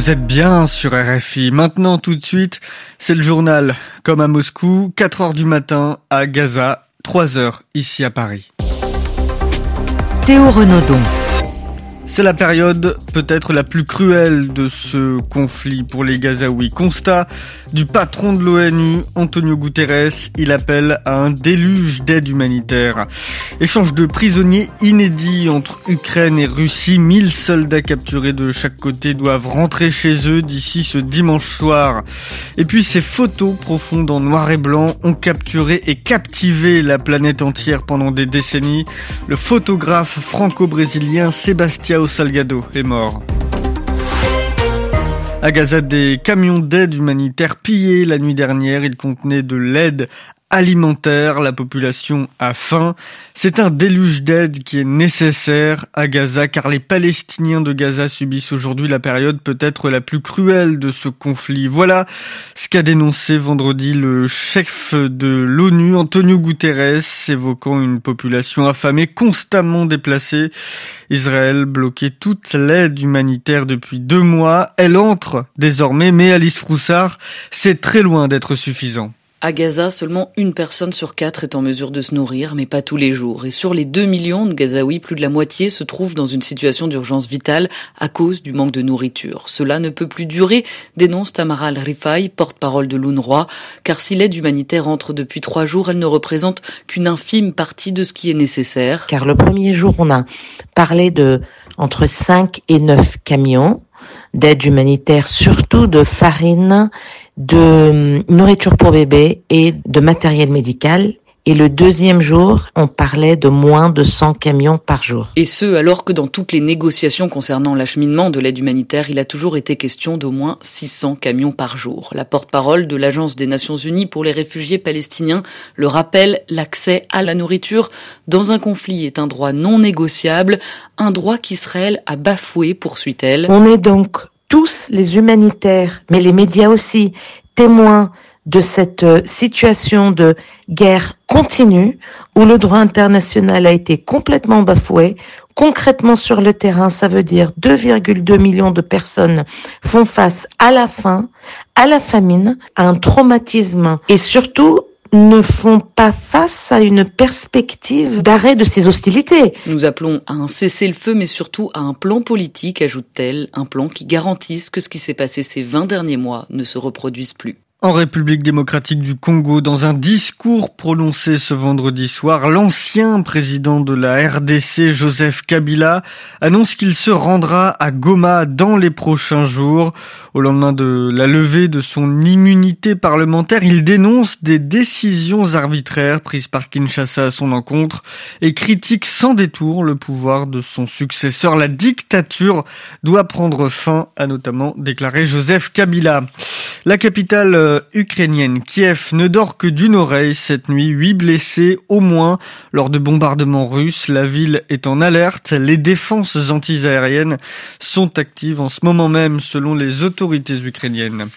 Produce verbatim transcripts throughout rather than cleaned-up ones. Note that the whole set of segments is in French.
Vous êtes bien sur R F I. Maintenant, tout de suite, c'est le journal. Comme à Moscou, quatre heures du matin, à Gaza, trois heures ici à Paris. Théo Renaudon. C'est la période peut-être la plus cruelle de ce conflit pour les Gazaouis. Constat du patron de l'ONU, Antonio Guterres, il appelle à un déluge d'aide humanitaire. Échange de prisonniers inédits entre Ukraine et Russie. mille soldats capturés de chaque côté doivent rentrer chez eux d'ici ce dimanche soir. Et puis ces photos profondes en noir et blanc ont capturé et captivé la planète entière pendant des décennies. Le photographe franco-brésilien Sebastião Salgado est mort. À Gaza, des camions d'aide humanitaire pillés la nuit dernière. Ils contenaient de l'aide alimentaire. La population a faim. C'est un déluge d'aide qui est nécessaire à Gaza car les Palestiniens de Gaza subissent aujourd'hui la période peut-être la plus cruelle de ce conflit. Voilà ce qu'a dénoncé vendredi le chef de l'ONU, Antonio Guterres, évoquant une population affamée, constamment déplacée. Israël bloquait toute l'aide humanitaire depuis deux mois. Elle entre désormais, mais Alice Froussard, c'est très loin d'être suffisant. À Gaza, seulement une personne sur quatre est en mesure de se nourrir, mais pas tous les jours. Et sur les deux millions de Gazaouis, plus de la moitié se trouvent dans une situation d'urgence vitale à cause du manque de nourriture. Cela ne peut plus durer, dénonce Tamara Al-Rifai, porte-parole de l'UNRWA, car si l'aide humanitaire entre depuis trois jours, elle ne représente qu'une infime partie de ce qui est nécessaire. Car le premier jour, on a parlé de entre cinq et neuf camions d'aide humanitaire, surtout de farine, de nourriture pour bébés et de matériel médical. Et le deuxième jour, on parlait de moins de cent camions par jour. Et ce, alors que dans toutes les négociations concernant l'acheminement de l'aide humanitaire, il a toujours été question d'au moins six cents camions par jour. La porte-parole de l'Agence des Nations Unies pour les réfugiés palestiniens le rappelle, l'accès à la nourriture dans un conflit est un droit non négociable, un droit qu'Israël a bafoué, poursuit-elle. On est donc tous les humanitaires, mais les médias aussi, témoins de cette situation de guerre continue où le droit international a été complètement bafoué. Concrètement sur le terrain, ça veut dire deux virgule deux millions de personnes font face à la faim, à la famine, à un traumatisme et surtout ne font pas face à une perspective d'arrêt de ces hostilités. Nous appelons à un cessez-le-feu, mais surtout à un plan politique, ajoute-t-elle, un plan qui garantisse que ce qui s'est passé ces vingt derniers mois ne se reproduise plus. En République démocratique du Congo, dans un discours prononcé ce vendredi soir, l'ancien président de la R D C, Joseph Kabila, annonce qu'il se rendra à Goma dans les prochains jours. Au lendemain de la levée de son immunité parlementaire, il dénonce des décisions arbitraires prises par Kinshasa à son encontre et critique sans détour le pouvoir de son successeur. La dictature doit prendre fin, a notamment déclaré Joseph Kabila. La capitale ukrainienne, Kiev, ne dort que d'une oreille cette nuit. Huit blessés au moins lors de bombardements russes. La ville est en alerte. Les défenses anti-aériennes sont actives en ce moment même selon les autorités ukrainiennes.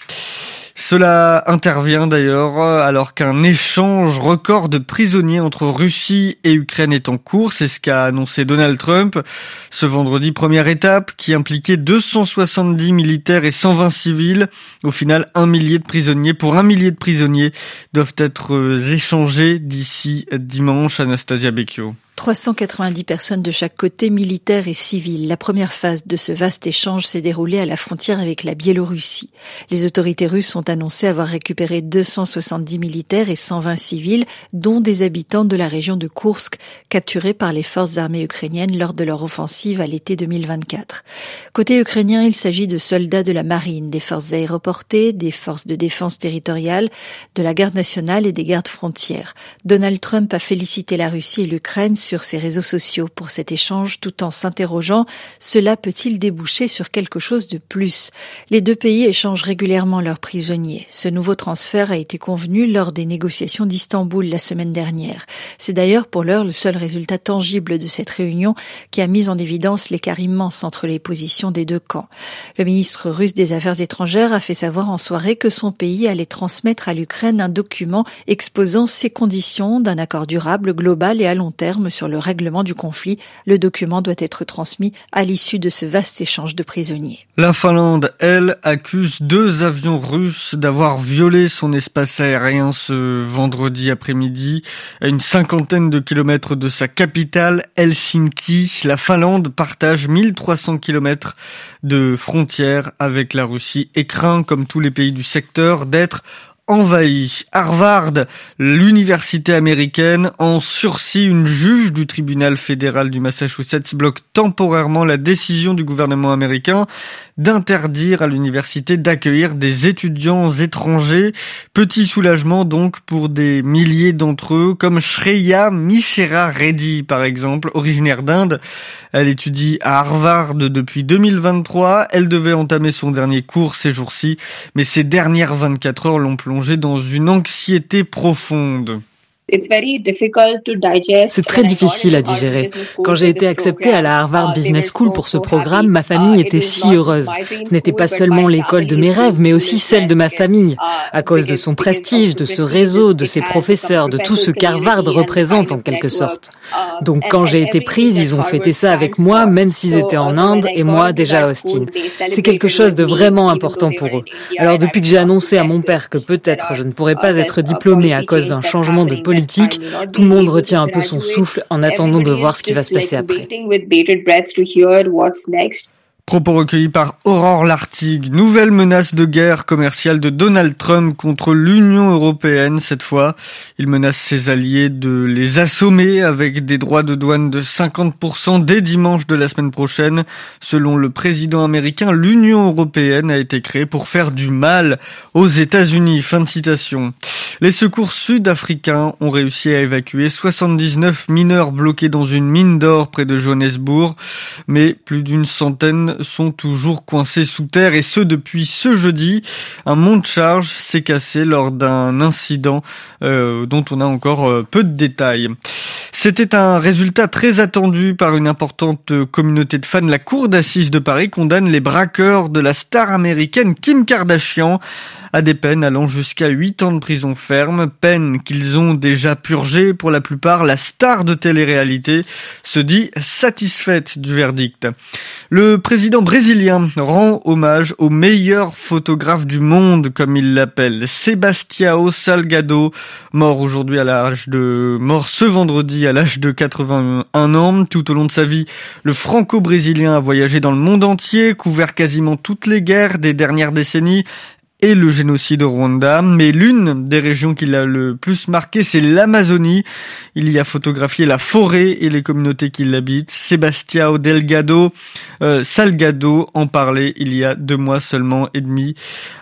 Cela intervient d'ailleurs alors qu'un échange record de prisonniers entre Russie et Ukraine est en cours. C'est ce qu'a annoncé Donald Trump ce vendredi. Première étape qui impliquait deux cent soixante-dix militaires et cent vingt civils. Au final, un millier de prisonniers. Pour un millier de prisonniers doivent être échangés d'ici dimanche. Anastasia Becchio. trois cent quatre-vingt-dix personnes de chaque côté, militaires et civils. La première phase de ce vaste échange s'est déroulée à la frontière avec la Biélorussie. Les autorités russes ont annoncé avoir récupéré deux cent soixante-dix militaires et cent vingt civils, dont des habitants de la région de Koursk, capturés par les forces armées ukrainiennes lors de leur offensive à l'été deux mille vingt-quatre. Côté ukrainien, il s'agit de soldats de la marine, des forces aéroportées, des forces de défense territoriale, de la garde nationale et des gardes frontières. Donald Trump a félicité la Russie et l'Ukraine sur ses réseaux sociaux pour cet échange tout en s'interrogeant « Cela peut-il déboucher sur quelque chose de plus ?» Les deux pays échangent régulièrement leurs prisonniers. Ce nouveau transfert a été convenu lors des négociations d'Istanbul la semaine dernière. C'est d'ailleurs pour l'heure le seul résultat tangible de cette réunion qui a mis en évidence l'écart immense entre les positions des deux camps. Le ministre russe des Affaires étrangères a fait savoir en soirée que son pays allait transmettre à l'Ukraine un document exposant ses conditions d'un accord durable, global et à long terme sur sur le règlement du conflit. Le document doit être transmis à l'issue de ce vaste échange de prisonniers. La Finlande, elle, accuse deux avions russes d'avoir violé son espace aérien ce vendredi après-midi, à une cinquantaine de kilomètres de sa capitale, Helsinki. La Finlande partage mille trois cents kilomètres de frontière avec la Russie et craint, comme tous les pays du secteur, d'être envahi. Harvard, l'université américaine, en sursis, une juge du tribunal fédéral du Massachusetts bloque temporairement la décision du gouvernement américain d'interdire à l'université d'accueillir des étudiants étrangers. Petit soulagement donc pour des milliers d'entre eux, comme Shreya Mishra Reddy par exemple, originaire d'Inde. Elle étudie à Harvard depuis deux mille vingt-trois. Elle devait entamer son dernier cours ces jours-ci, mais ces dernières vingt-quatre heures l'ont plongée dans une anxiété profonde. C'est très difficile à digérer. Quand j'ai été acceptée à la Harvard Business School pour ce programme, ma famille était si heureuse. Ce n'était pas seulement l'école de mes rêves, mais aussi celle de ma famille. À cause de son prestige, de ce réseau, de ses professeurs, de tout ce qu'Harvard représente en quelque sorte. Donc quand j'ai été prise, ils ont fêté ça avec moi, même s'ils étaient en Inde et moi déjà à Austin. C'est quelque chose de vraiment important pour eux. Alors depuis que j'ai annoncé à mon père que peut-être je ne pourrais pas être diplômée à cause d'un changement de politique, tout le monde retient un peu son souffle en attendant de voir ce qui va se passer après. Propos recueillis par Aurore Lartigue. Nouvelle menace de guerre commerciale de Donald Trump contre l'Union européenne cette fois. Il menace ses alliés de les assommer avec des droits de douane de cinquante pour cent dès dimanche de la semaine prochaine. Selon le président américain, l'Union européenne a été créée pour faire du mal aux États-Unis. Fin de citation. Les secours sud-africains ont réussi à évacuer soixante-dix-neuf mineurs bloqués dans une mine d'or près de Johannesburg, mais plus d'une centaine sont toujours coincés sous terre, et ce depuis ce jeudi. Un monte-charge s'est cassé lors d'un incident euh, dont on a encore euh, peu de détails. C'était un résultat très attendu par une importante communauté de fans. La cour d'assises de Paris condamne les braqueurs de la star américaine Kim Kardashian à des peines allant jusqu'à huit ans de prison ferme, peine qu'ils ont déjà purgée pour la plupart. La star de télé-réalité se dit satisfaite du verdict. Le président brésilien rend hommage au meilleur photographe du monde, comme il l'appelle, Sebastião Salgado, mort aujourd'hui à l'âge de, mort ce vendredi à l'âge de quatre-vingt-un ans. Tout au long de sa vie, le franco-brésilien a voyagé dans le monde entier, couvert quasiment toutes les guerres des dernières décennies et le génocide au Rwanda, mais l'une des régions qui l'a le plus marqué, c'est l'Amazonie. Il y a photographié la forêt et les communautés qui l'habitent. Sebastião Delgado, euh, Salgado en parlait il y a deux mois seulement et demi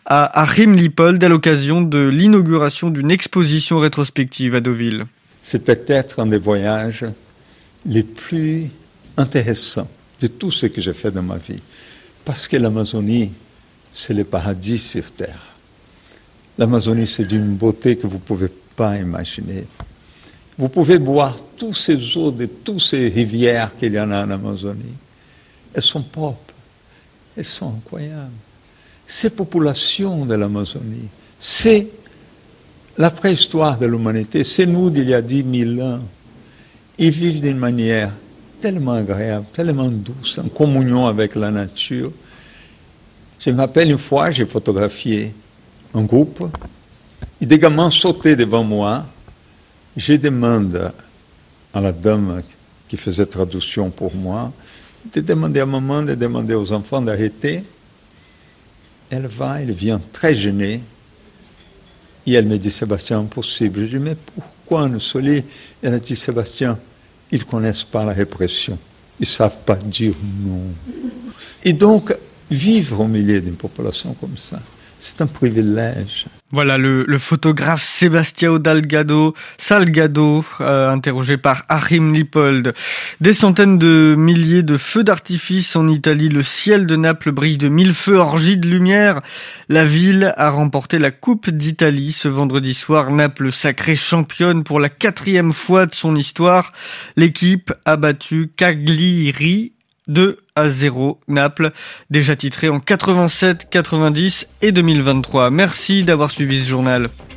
à Achim-Lippold à l'occasion de l'inauguration d'une exposition rétrospective à Deauville. C'est peut-être un des voyages les plus intéressants de tout ce que j'ai fait dans ma vie, parce que l'Amazonie, c'est le paradis sur terre. L'Amazonie, c'est d'une beauté que vous ne pouvez pas imaginer. Vous pouvez boire tous ces eaux de toutes ces rivières qu'il y en a en Amazonie. Elles sont propres, elles sont incroyables. Ces populations de l'Amazonie, c'est la préhistoire de l'humanité, c'est nous d'il y a dix mille ans. Ils vivent d'une manière tellement agréable, tellement douce, en communion avec la nature. Je me rappelle une fois, j'ai photographié un groupe, et des gamins sautaient devant moi. Je demande à la dame qui faisait traduction pour moi de demander à maman, de demander aux enfants d'arrêter. Elle va, elle vient très gênée, et elle me dit, Sébastien, impossible. Je dis, mais pourquoi nous sommes? Elle a dit, Sébastien, ils ne connaissent pas la répression, ils ne savent pas dire non. Et donc, vivre au milieu d'une population comme ça, c'est un privilège. Voilà le, le photographe Sebastião Delgado, Salgado, euh, interrogé par Achim-Lippold. Des centaines de milliers de feux d'artifice en Italie. Le ciel de Naples brille de mille feux, orgie de lumière. La ville a remporté la Coupe d'Italie ce vendredi soir. Naples sacrée championne pour la quatrième fois de son histoire. L'équipe a battu Cagliari deux à zéro, Naples, déjà titré en quatre-vingt-sept, quatre-vingt-dix et deux mille vingt-trois. Merci d'avoir suivi ce journal.